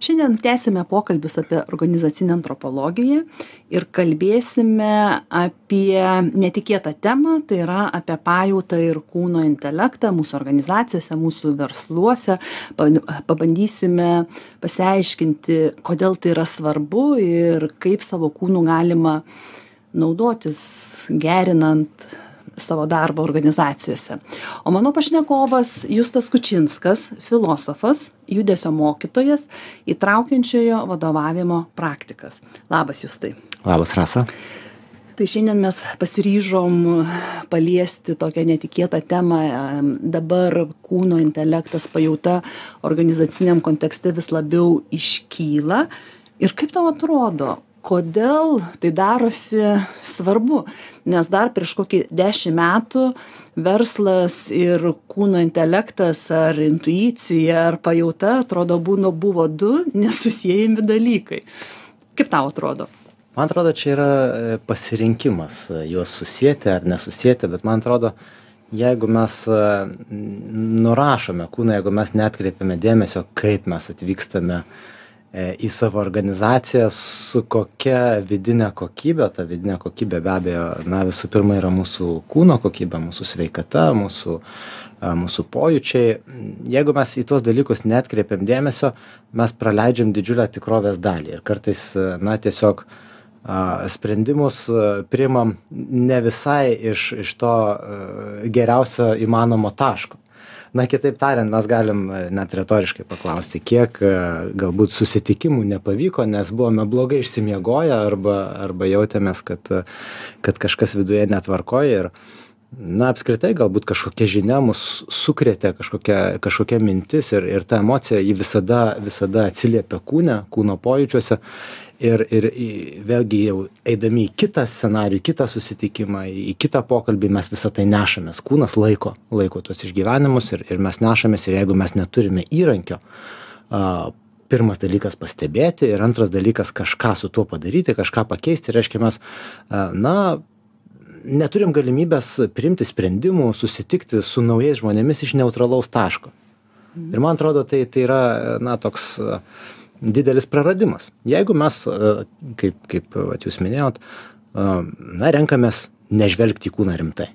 Šiandien tęsime pokalbius apie organizacinę antropologiją ir kalbėsime apie netikėtą temą, tai yra apie pajautą ir kūno intelektą mūsų organizacijose, mūsų versluose. Pabandysime pasiaiškinti, kodėl tai yra svarbu ir kaip savo kūnu galima naudotis, gerinant savo darbą organizacijose. O mano pašnekovas Justas Kučinskas, filosofas, judesio mokytojas, įtraukiančiojo vadovavimo praktikas. Labas, Justai. Labas, Rasa. Tai šiandien mes pasiryžom paliesti tokią netikėtą temą. Dabar kūno intelektas, pajauta organizaciniam kontekste vis labiau iškyla. Ir kaip tau atrodo, kodėl tai darosi svarbu? Nes dar prieš kokį 10 metų verslas ir kūno intelektas ar intuicija ar pajauta, atrodo, buvo du nesusiejami dalykai. Kaip tau atrodo? Man atrodo, čia yra pasirinkimas juos susėti ar nesusėti, bet man atrodo, jeigu mes nurašome kūną, jeigu mes neatkreipiame dėmesio, kaip mes atvykstame į savo organizaciją, su kokia vidinė kokybė, ta vidinė kokybė be abejo, visų pirma yra mūsų kūno kokybė, mūsų sveikata, mūsų pojūčiai. Jeigu mes į tuos dalykus neatkreipiam dėmesio, mes praleidžiam didžiulę tikrovės dalį ir kartais, tiesiog sprendimus priimam ne visai iš to geriausio įmanomo taško. Kitaip tariant, mes galim net retoriškai paklausti, kiek galbūt susitikimų nepavyko, nes buvome blogai išsimiegoję arba jautėmės, kad kažkas viduje netvarkoja ir apskritai galbūt kažkokia žinia mus sukrėtė, kažkokia mintis ir ta emocija ji visada atsiliepia kūno pojūčiuose. Ir vėlgi jau eidami į kitą scenarijų, kitą susitikimą, į kitą pokalbį mes visą tai nešamės. Kūnas laiko tuos išgyvenimus ir mes nešamės ir jeigu mes neturime įrankio, pirmas dalykas pastebėti ir antras dalykas kažką su tuo padaryti, kažką pakeisti, reiškia mes, neturim galimybės priimti sprendimų, susitikti su naujais žmonėmis iš neutralaus taško. Ir man atrodo, tai yra, toks didelis praradimas. Jeigu mes, kaip jūs minėjot, renkamės nežvelgti į kūną rimtai.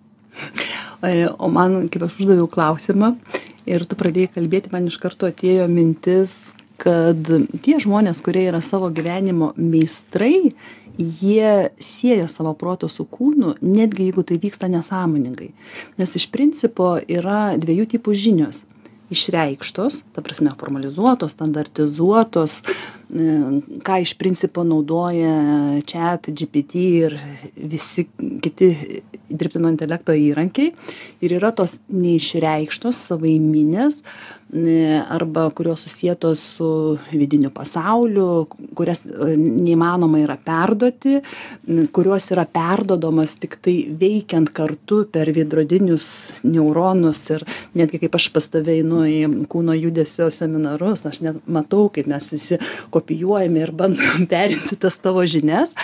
O man, kaip aš uždaviau klausimą ir tu pradėjai kalbėti, man iš karto atėjo mintis, kad tie žmonės, kurie yra savo gyvenimo meistrai, jie sieja savo proto su kūnu, netgi jeigu tai vyksta nesąmoningai. Nes iš principo yra dviejų tipų žinios. Išreikštos, ta prasme formalizuotos, standartizuotos, ką iš principo naudoja ChatGPT ir visi kiti dirbtino intelekto įrankiai. Ir yra tos neišreikštos, savaiminės, arba kurios susietos su vidiniu pasauliu, kurias neįmanoma yra perduoti, kurios yra perdodomas tik tai veikiant kartu per veidrodinius neuronus. Ir netgi kaip aš pas tave einu į kūno judesio seminarus, aš net matau, kaip mes visi kopijuojame ir bandom perimti tas tavo žinias.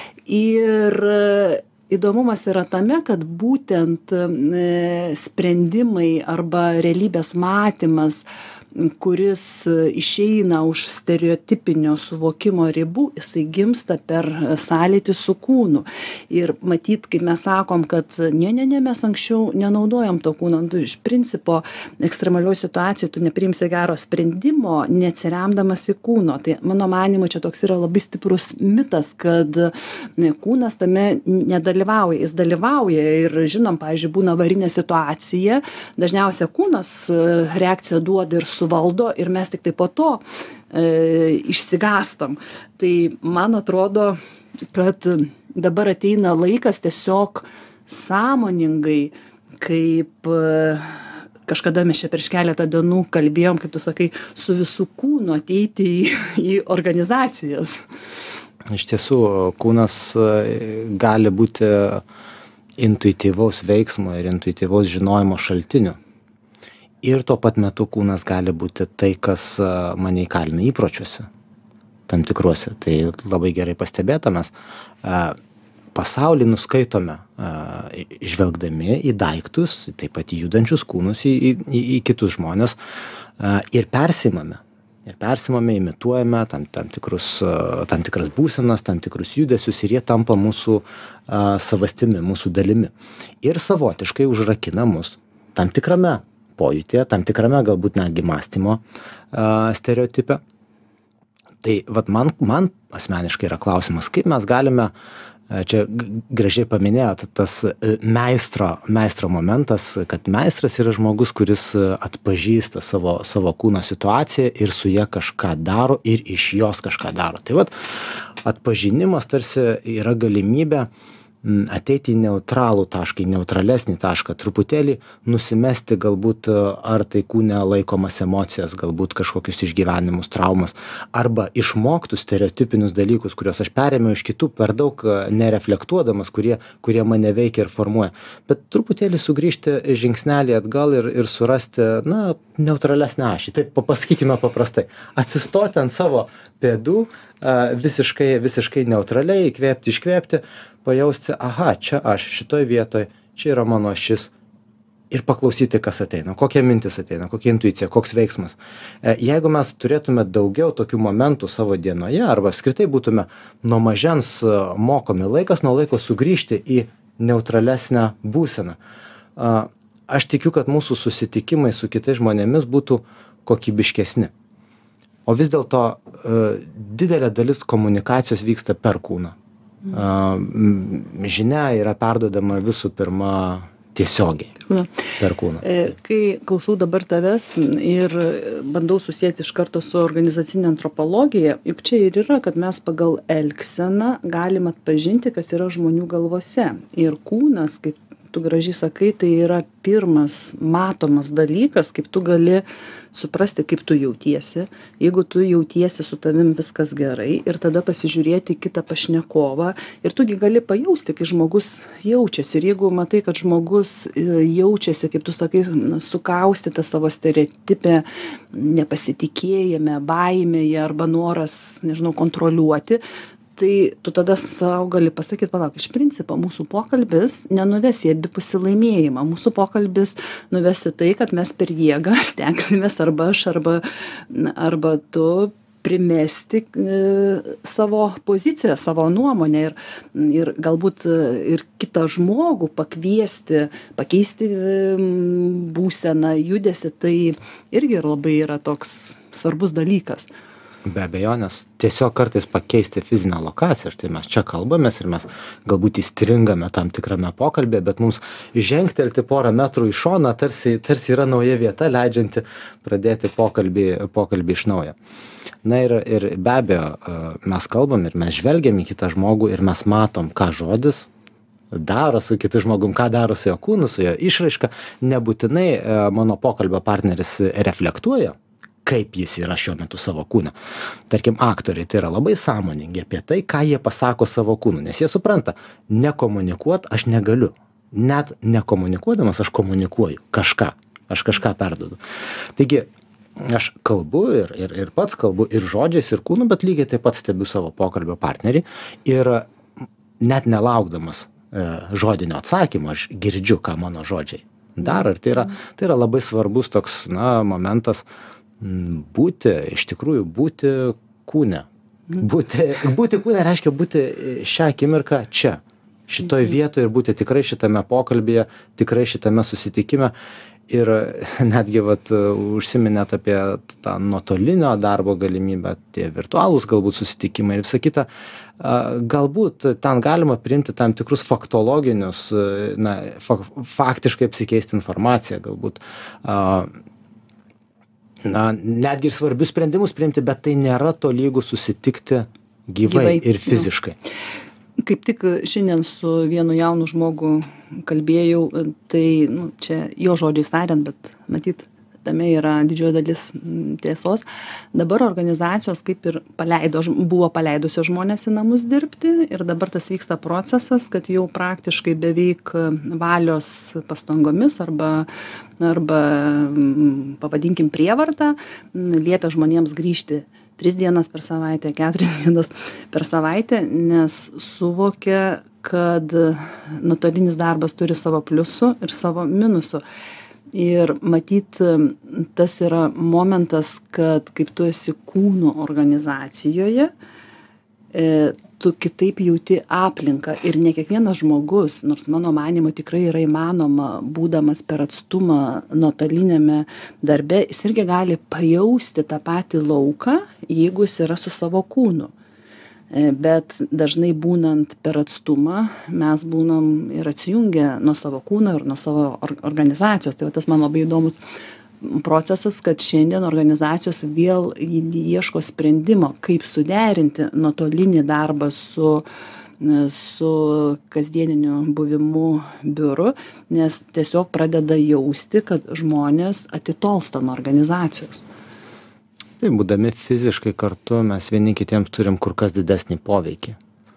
Ir įdomumas yra tame, kad būtent sprendimai arba realybės matymas, kuris išeina už stereotipinio suvokimo ribų, jisai gimsta per sąlytį su kūnu. Ir matyt, kaip mes sakom, kad mes anksčiau nenaudojam to kūno. Iš principo, ekstremalioj situacijoj tu nepriimsi gero sprendimo, neatsiremdamas į kūno. Tai mano manymu, čia toks yra labai stiprus mitas, kad kūnas tame nedalyvauja. Jis dalyvauja ir žinom, pavyzdžiui, būna avarinė situacija, dažniausiai kūnas reakciją duoda ir suvaldo ir mes tik tai po to išsigastam. Tai man atrodo, kad dabar ateina laikas tiesiog sąmoningai, kaip kažkada mes čia prieš keletą dienų kalbėjom, kaip tu sakai, su visų kūnu ateiti į organizacijas. Iš tiesų, kūnas gali būti intuityvaus veiksmo ir intuityvaus žinojimo šaltiniu. Ir tuo pat metu kūnas gali būti tai, kas mane įkalina įpročiuose, tam tikruose. Tai labai gerai pastebėta, mes pasaulį nuskaitome žvelgdami į daiktus, taip pat į judančius kūnus, į kitus žmonės ir persimame. ir persimame, imituojame tam tikras būsenas, tam tikrus judesius ir jie tampa mūsų savastimi, mūsų dalimi. Ir savotiškai užrakina mus tam tikrame pojūtyje, tam tikrame galbūt netgi mąstymo stereotipe. Tai vat man asmeniškai yra klausimas, kaip mes galime, čia gražiai paminėjot, tas meistro momentas, kad meistras yra žmogus, kuris atpažįsta savo kūno situaciją ir su ja kažką daro ir iš jos kažką daro. Tai vat atpažinimas tarsi yra galimybė ateiti į neutralų tašką, į neutralesnį tašką, truputėlį nusimesti galbūt ar tai kūne laikomas emocijas, galbūt kažkokius išgyvenimus, traumas, arba išmoktus stereotipinius dalykus, kuriuos aš perėmiau iš kitų per daug nereflektuodamas, kurie mane veikia ir formuoja. Bet truputėlį sugrįžti žingsnelį atgal ir surasti, neutralesnę ašį. Taip, pasakykime paprastai. Atsistoti ant savo pėdų, visiškai neutraliai, įkvėpti, iškvėpti, pajausti, aha, čia aš, šitoj vietoj, čia yra mano ašis ir paklausyti, kas ateina, kokia mintis ateina, kokia intuicija, koks veiksmas. Jeigu mes turėtume daugiau tokių momentų savo dienoje arba apskritai būtume nuo mažens mokomi laikas nuo laiko sugrįžti į neutralesnę būseną, aš tikiu, kad mūsų susitikimai su kitais žmonėmis būtų kokybiškesni. O vis dėlto didelė dalis komunikacijos vyksta per kūną. Žinia yra perduodama visų pirma tiesiogiai per kūną. Kai klausau dabar tavęs ir bandau susėti iš karto su organizacinė antropologija, juk čia ir yra, kad mes pagal elgseną galim atpažinti, kas yra žmonių galvose. Ir kūnas, kaip tu gražiai sakai, tai yra pirmas matomas dalykas, kaip tu gali suprasti, kaip tu jautiesi. Jeigu tu jautiesi su tavim viskas gerai ir tada pasižiūrėti kitą pašnekovą ir tugi gali pajausti, kai žmogus jaučiasi. Ir jeigu matai, kad žmogus jaučiasi, kaip tu sakai, sukaustyta savo stereotipę, nepasitikėjime, baimėje arba noras, kontroliuoti, tai tu tada savo gali pasakyti, palauk, iš principo mūsų pokalbis nenuves į abipusį laimėjimą. Mūsų pokalbis nuves į tai, kad mes per jėgą stengsimės arba aš, arba tu primesti savo poziciją, savo nuomonę ir galbūt ir kitą žmogų pakviesti, pakeisti būseną, judesį, tai irgi labai yra toks svarbus dalykas. Be abejonės, tiesiog kartais pakeisti fizinę lokaciją. Štai mes čia kalbamės ir mes galbūt įstringame tam tikrame pokalbėje, bet mums žengtelti porą metrų į šoną tarsi yra nauja vieta, leidžianti pradėti pokalbį iš naujo. Na ir be abejo, mes kalbam ir mes žvelgiam į kitą žmogų ir mes matom, ką žodis daro su kitu žmogum, ką daro su jo kūnu, su jo išraiška. Nebūtinai mano pokalbio partneris reflektuoja, kaip jis yra šiuo metu savo kūną. Tarkim, aktoriai tai yra labai sąmoningi apie tai, ką jie pasako savo kūnu, nes jie supranta, nekomunikuot aš negaliu. Net nekomunikuodamas aš komunikuoju kažką, aš kažką perduodu. Taigi, aš kalbu ir pats kalbu ir žodžiais, ir kūnu, bet lygiai taip pat stebiu savo pokalbio partnerį ir net nelaukdamas žodinio atsakymo, aš girdžiu, ką mano žodžiai daro. Ir tai yra labai svarbus toks, momentas, iš tikrųjų būti kūne. Būti kūne reiškia būti šią akimirką čia, šitoj vietoje ir būti tikrai šitame pokalbyje, tikrai šitame susitikime. Ir netgi užsiminėt apie tą nuotolinio darbo galimybę, tie virtualūs galbūt susitikimai ir visa kita. Galbūt ten galima priimti tam tikrus faktologinius, faktiškai apsikeisti informaciją galbūt. Netgi ir svarbius sprendimus priimti, bet tai nėra tolygu susitikti gyvai ir fiziškai. Kaip tik šiandien su vienu jaunu žmogu kalbėjau, tai čia jo žodžiais tariant, bet matyt, tame yra didžioji dalis tiesos. Dabar organizacijos kaip ir buvo paleidusios žmonės į namus dirbti ir dabar tas vyksta procesas, kad jau praktiškai beveik valios pastangomis arba pavadinkim prievartą liepia žmonėms grįžti 3 dienas per savaitę, 4 dienas per savaitę, nes suvokia, kad nuotolinis darbas turi savo pliusų ir savo minusų. Ir matyt, tas yra momentas, kad kaip tu esi kūno organizacijoje, tu kitaip jauti aplinką ir ne kiekvienas žmogus, nors mano manymu tikrai yra įmanoma, būdamas per atstumą nuotoliniame darbe, jis irgi gali pajausti tą patį lauką, jeigu jis yra su savo kūnu. Bet dažnai būnant per atstumą, mes būnam ir atsijungę nuo savo kūno ir nuo savo organizacijos. Tai va tas man labai įdomus procesas, kad šiandien organizacijos vėl ieško sprendimo, kaip suderinti nuotolinį darbą su kasdieniniu buvimu biuru, nes tiesiog pradeda jausti, kad žmonės atitolsta nuo organizacijos. Tai būdami fiziškai kartu mes vieni kitiems turim kur kas didesnį poveikį.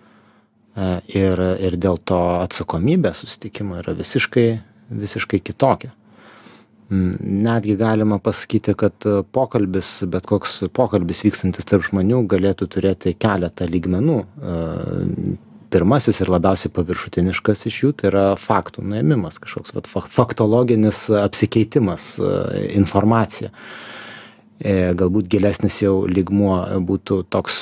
Ir dėl to atsakomybė susitikimo yra visiškai kitokia. Netgi galima pasakyti, kad bet koks pokalbis vykstantis tarp žmonių galėtų turėti keletą lygmenų. Pirmasis ir labiausiai paviršutiniškas iš jų tai yra faktų nuėmimas, kažkoks faktologinis apsikeitimas informacija. Galbūt gilesnis jau lygmuo būtų toks,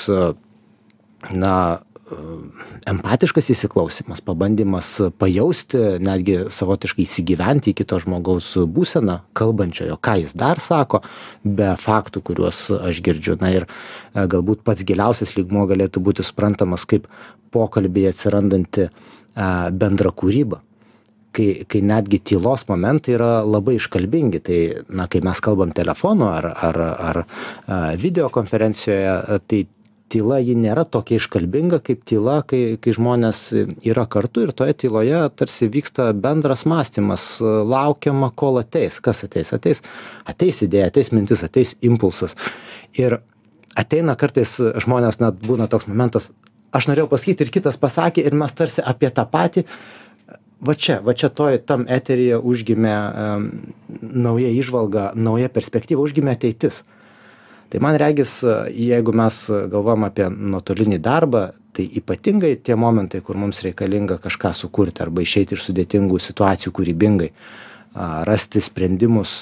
empatiškas įsiklausymas, pabandymas pajausti, netgi savotiškai įsigyventi į kito žmogaus būseną, kalbančiojo, ką jis dar sako, be faktų, kuriuos aš girdžiu. Ir galbūt pats giliausias lygmuo galėtų būti suprantamas kaip pokalbėje atsirandanti bendra kūryba. Kai netgi tylos momentai yra labai iškalbingi, tai, kai mes kalbam telefonu ar videokonferencijoje, tai tyla ji nėra tokia iškalbinga kaip tyla, kai žmonės yra kartu ir toje tyloje tarsi vyksta bendras mąstymas, laukiama, kol ateis. Kas ateis? Ateis idėja, ateis mintis, ateis impulsas. Ir ateina kartais žmonės, net būna toks momentas, aš norėjau pasakyti ir kitas pasakė ir mes tarsi apie tą patį. Va čia tam eteryje užgimė nauja įžvalga, nauja perspektyva, užgimė ateitis. Tai man regis, jeigu mes galvojam apie nuotolinį darbą, tai ypatingai tie momentai, kur mums reikalinga kažką sukurti arba išeiti iš sudėtingų situacijų kūrybingai, rasti sprendimus,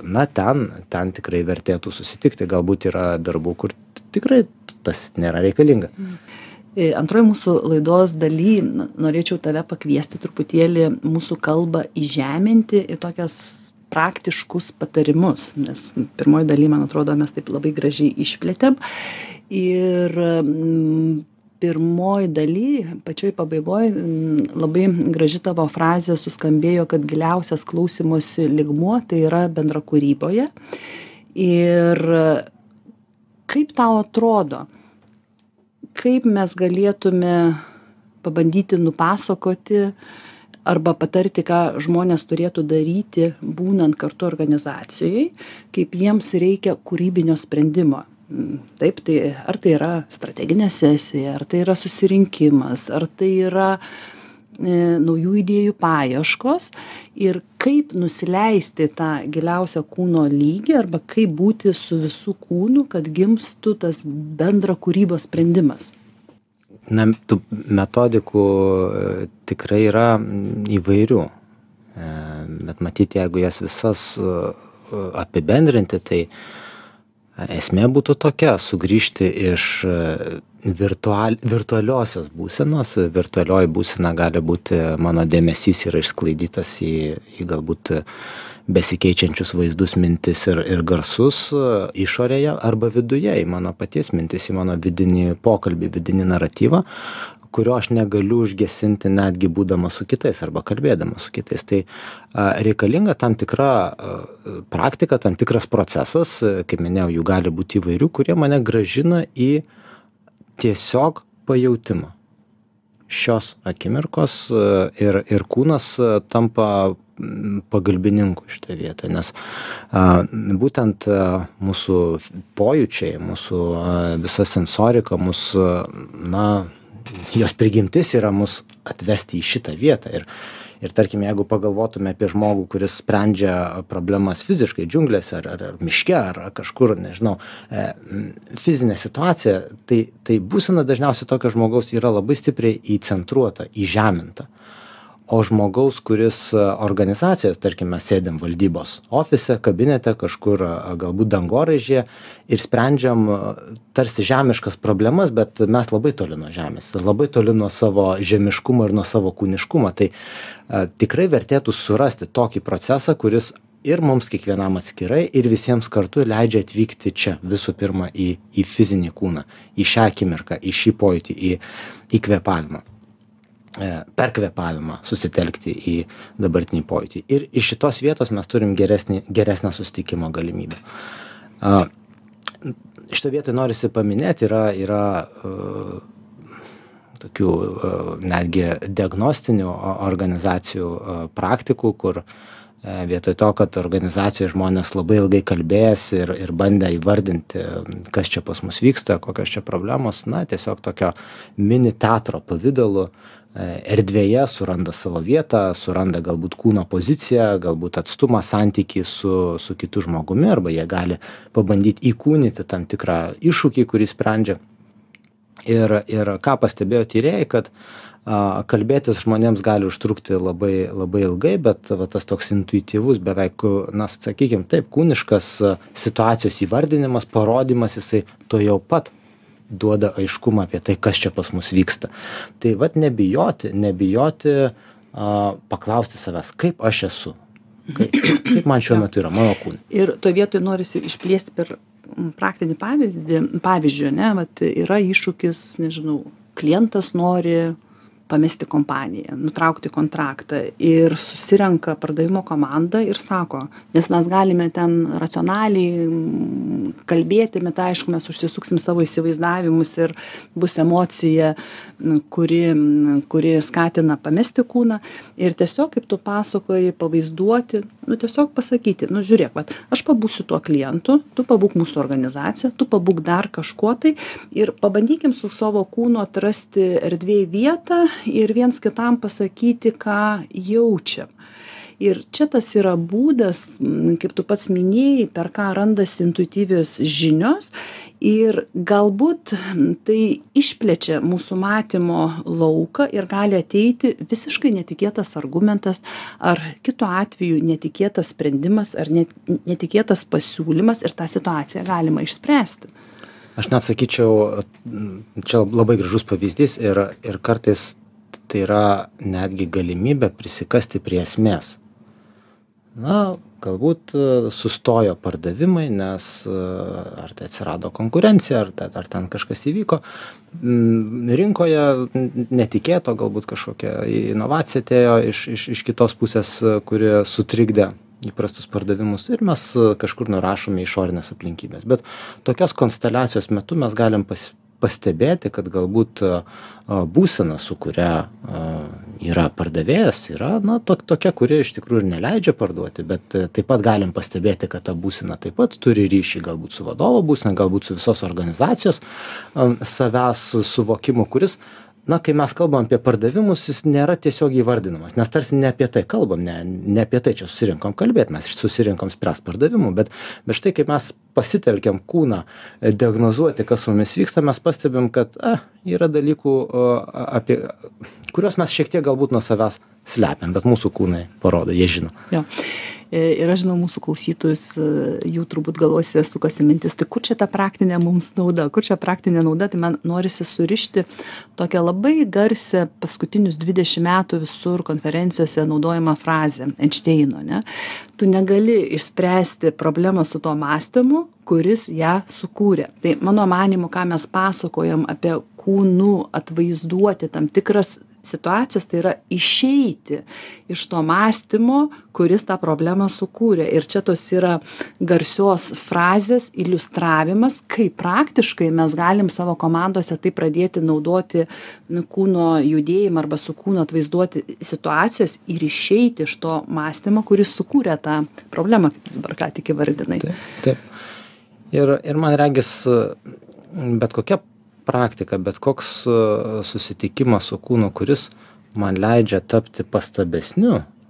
ten tikrai vertėtų susitikti. Galbūt yra darbų, kur tikrai tas nėra reikalinga. Antroji mūsų laidos daly norėčiau tave pakviesti truputėlį mūsų kalbą įžeminti į tokias praktiškus patarimus, nes pirmoji daly, man atrodo, mes taip labai gražiai išplėtėm. Ir pirmoji daly, pačioj pabaigoj, labai graži tavo frazė suskambėjo, kad giliausias klausymosi lygmuo tai yra bendra kūryboje. Ir kaip tau atrodo, kaip mes galėtume pabandyti nupasakoti arba patarti, ką žmonės turėtų daryti, būnant kartu organizacijai, kaip jiems reikia kūrybinio sprendimo. Taip, tai ar tai yra strateginė sesija, ar tai yra susirinkimas, ar tai yra naujų idėjų paieškos ir kaip nusileisti tą giliausią kūno lygį arba kaip būti su visų kūnu, kad gimstų tas bendra kūrybos sprendimas. Tų metodikų tikrai yra įvairių, bet matyti, jeigu jas visas apibendrinti, tai esmė būtų tokia, sugrįžti iš virtualiosios būsenos. Virtualioji būsena gali būti, mano dėmesys yra išsklaidytas į galbūt besikeičiančius vaizdus, mintis ir garsus išorėje arba viduje, į mano paties mintis, į mano vidinį pokalbį, vidinį naratyvą, kurio aš negaliu užgesinti netgi būdamas su kitais arba kalbėdamas su kitais. Tai reikalinga tam tikra praktika, tam tikras procesas, kaip minėjau, jų gali būti įvairių, kurie mane grąžina į tiesiog pajautimą šios akimirkos ir kūnas tampa pagalbininku šitoje vietoje, nes būtent mūsų pojūčiai, mūsų visa sensorika, mūsų, jos prigimtis yra mus atvesti į šitą vietą. Ir tarkim, jeigu pagalvotume apie žmogų, kuris sprendžia problemas fiziškai, džiunglėse ar miške, ar kažkur, nežinau, fizinė situacija, tai būsena dažniausiai tokio žmogaus yra labai stipriai įcentruota, įžeminta. o žmogaus, kuris organizacijoje, tarkime, sėdėm valdybos ofise, kabinete, kažkur galbūt dangoraižyje ir sprendžiam tarsi žemiškas problemas, bet mes labai toli nuo žemės, labai toli nuo savo žemiškumo ir nuo savo kūniškumo. Tai tikrai vertėtų surasti tokį procesą, kuris ir mums kiekvienam atskirai ir visiems kartu leidžia atvykti čia visų pirma į fizinį kūną, į šią akimirką, į šį pojūtį, į kvėpavimą. Per kvėpavimą susitelkti į dabartinį pojūtį. Ir iš šitos vietos mes turim geresnę susitikimo galimybę. Šitą vietą norisi paminėti, yra tokių netgi diagnostinių organizacijų praktikų, kur vietoj to, kad organizacijoje žmonės labai ilgai kalbėjęs ir bandė įvardinti, kas čia pas mus vyksta, kokios čia problemos, tiesiog tokio mini teatro pavidalu erdvėje suranda savo vietą, suranda galbūt kūno poziciją, galbūt atstumą, santykį su kitu žmogumi, arba jie gali pabandyti įkūnyti tam tikrą iššūkį, kurį sprendžia. Ir ką pastebėjo tyrėjai, kad kalbėtis žmonėms gali užtrukti labai, labai ilgai, bet tas toks intuityvus, beveik, sakykime, taip, kūniškas situacijos įvardinimas, parodimas, jisai to jau pat duoda aiškumą apie tai, kas čia pas mus vyksta. Tai nebijoti paklausti savęs, kaip aš esu, kaip man šiuo metu yra mano kūne. Ir to vietoj norisi išplėsti per praktinį pavyzdžių, yra iššūkis, nežinau, klientas nori pamesti kompaniją, nutraukti kontraktą ir susirenka pardavimo komanda ir sako, nes mes galime ten racionaliai kalbėti, bet aišku, mes užsisuksim savo įsivaizdavimus ir bus emocija, kuri skatina pamesti kūną ir tiesiog, kaip tu pasakoji, pavaizduoti, tiesiog pasakyti, žiūrėk, aš pabūsiu tuo klientu, tu pabūk mūsų organizaciją, tu pabūk dar kažkuo tai ir pabandykim su savo kūnu atrasti erdvėj vietą ir viens kitam pasakyti, ką jaučiam. Ir čia tas yra būdas, kaip tu pats minėjai, per ką randasi intuityvios žinios ir galbūt tai išplečia mūsų matymo lauką ir gali ateiti visiškai netikėtas argumentas ar kitu atveju netikėtas sprendimas ar netikėtas pasiūlymas ir tą situaciją galima išspręsti. Aš net sakyčiau, čia labai gražus pavyzdys ir kartais tai yra netgi galimybė prisikasti prie esmės. Galbūt sustojo pardavimai, nes ar tai atsirado konkurencija, ar ten kažkas įvyko. Rinkoje netikėto, galbūt kažkokia inovacija atėjo iš kitos pusės, kuri sutrikdė įprastus pardavimus ir mes kažkur nurašome išorinės aplinkybės. Bet tokios konsteliacijos metu mes galim pastebėti, kad galbūt būsena, su kuria yra pardavėjas, yra tokia, kuri iš tikrųjų ir neleidžia parduoti, bet taip pat galim pastebėti, kad ta būsena taip pat turi ryšį galbūt su vadovo būsena, galbūt su visos organizacijos savęs suvokimu, kuris, kai mes kalbam apie pardavimus, jis nėra tiesiog įvardinamas, nes tarsi ne apie tai kalbam, ne apie tai čia susirinkom kalbėti, mes susirinkom spręs pardavimų, bet štai kaip mes pasitelkiam kūną diagnozuoti, kas su mumis vyksta, mes pastebim, kad yra dalykų, apie kuriuos mes šiek tiek galbūt nuo savęs slepiam, bet mūsų kūnai parodo, jie žino. Jo. Ir aš žinau mūsų klausytojus, jų turbūt galvose sukasi mintis, tai kur čia ta praktinė mums nauda, tai man norisi surišti tokią labai garsią paskutinius 20 metų visur konferencijose naudojama frazė Einšteino, ne? Tu negali išspręsti problemą su tuo mąstymu, kuris ją sukūrė. Tai mano manymu, ką mes pasakojam apie kūnų atvaizduoti tam tikras situacijas, tai yra išeiti iš to mąstymo, kuris tą problemą sukūrė. Ir čia tos yra garsios frazės iliustravimas, kaip praktiškai mes galim savo komandose tai pradėti naudoti kūno judėjimą arba su kūno atvaizduoti situacijas ir išeiti iš to mąstymo, kuris sukūrė tą problemą, kaip dabar ką tik įvardinai. Taip. Ir man regis, bet kokia praktika, bet koks susitikimas su kūnu, kuris man leidžia tapti pastabesniu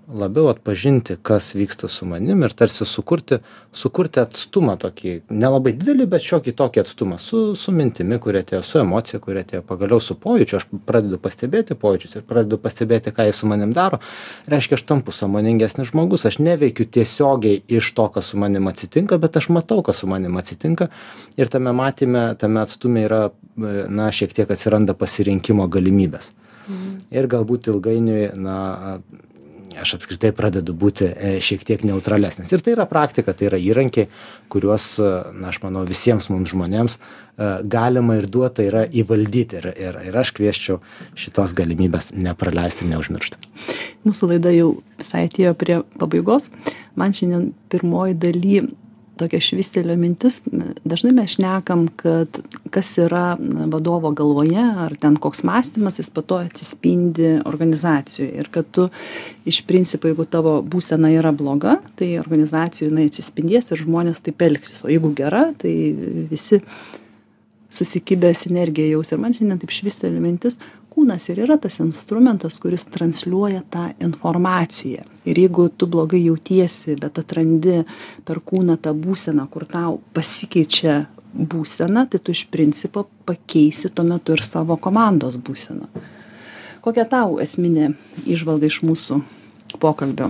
labiau atpažinti, kas vyksta su manim ir tarsi sukurti atstumą tokį, nelabai didelį, bet šiokį tokį atstumą su mintimi, kurie atėjo, su emocija, kurie atėjo, pagaliau su pojūčiu, aš pradedu pastebėti pojūčius ir pradedu pastebėti, ką jis su manim daro, reiškia, aš tampu sąmoningesnis žmogus, aš neveikiu tiesiogiai iš to, kas su manim atsitinka, bet aš matau, kas su manim atsitinka ir tame matyme, tame atstume yra, na, šiek tiek atsiranda pasirinkimo galimybės. Ir galbūt ilgainiui, na, aš apskritai pradedu būti šiek tiek neutralesnis. Ir tai yra praktika, tai yra įrankiai, kuriuos, na, aš manau, visiems mums žmonėms galima ir duota yra įvaldyti. Ir aš kvieščiau šitos galimybės nepraleisti ir neužmiršti. Mūsų laida jau visai atėjo prie pabaigos. Man šiandien pirmoji daly tokia švystelio mintis. Dažnai mes šnekam, kad kas yra vadovo galvoje, ar ten koks mąstymas, jis po to atsispindi organizacijoje. Ir kad tu iš principo, jeigu tavo būsena yra bloga, tai organizacijoje jinai atsispindės ir žmonės taip elgsis. O jeigu gera, tai visi susikibę sinergiją jaus. Ir man šiandien taip švystelio mintis, kūnas ir yra tas instrumentas, kuris transliuoja tą informaciją. Ir jeigu tu blogai jautiesi, bet atrandi per kūną tą būseną, kur tau pasikeičia būsena, tai tu iš principo pakeisi tuo metu ir savo komandos būseną. Kokia tau esminė įžvalga iš mūsų pokalbio?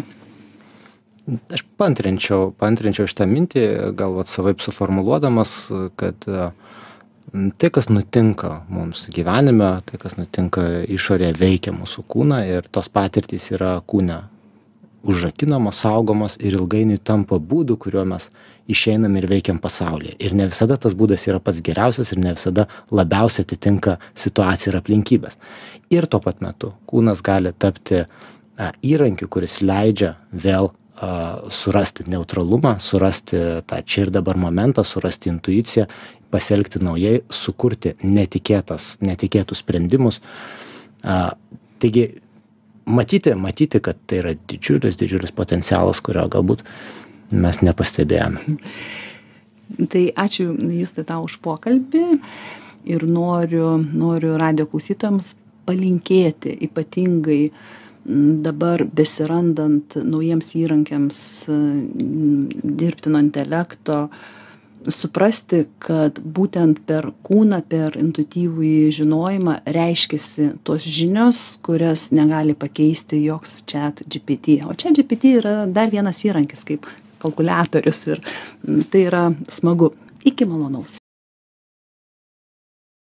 Aš paantrinčiau šitą mintį, galbūt savaip suformuluodamas, kad tai, kas nutinka mums gyvenime, tai, kas nutinka išorėje, veikia mūsų kūną ir tos patirtys yra kūne užrakinamos, saugomos ir ilgainiui tampa būdu, kuriuo mes išeinam ir veikiam pasaulyje. Ir ne visada tas būdas yra pats geriausias ir ne visada labiausiai atitinka situaciją ir aplinkybės. Ir tuo pat metu kūnas gali tapti įrankiu, kuris leidžia vėl surasti neutralumą, surasti tą čia ir dabar momentą, surasti intuiciją, pasielgti naujai, sukurti netikėtus sprendimus. Taigi, matyti, kad tai yra didžiulis potencialas, kurio galbūt mes nepastebėjome. Tai ačiū Justai tau už pokalbį ir noriu radijo klausytojams palinkėti ypatingai dabar besirandant naujiems įrankiams dirbtino intelekto, suprasti, kad būtent per kūną, per intuityvųjį žinojimą reiškiasi tos žinios, kurias negali pakeisti joks ChatGPT. O ChatGPT yra dar vienas įrankis kaip kalkuliatorius ir tai yra smagu. Iki malonaus.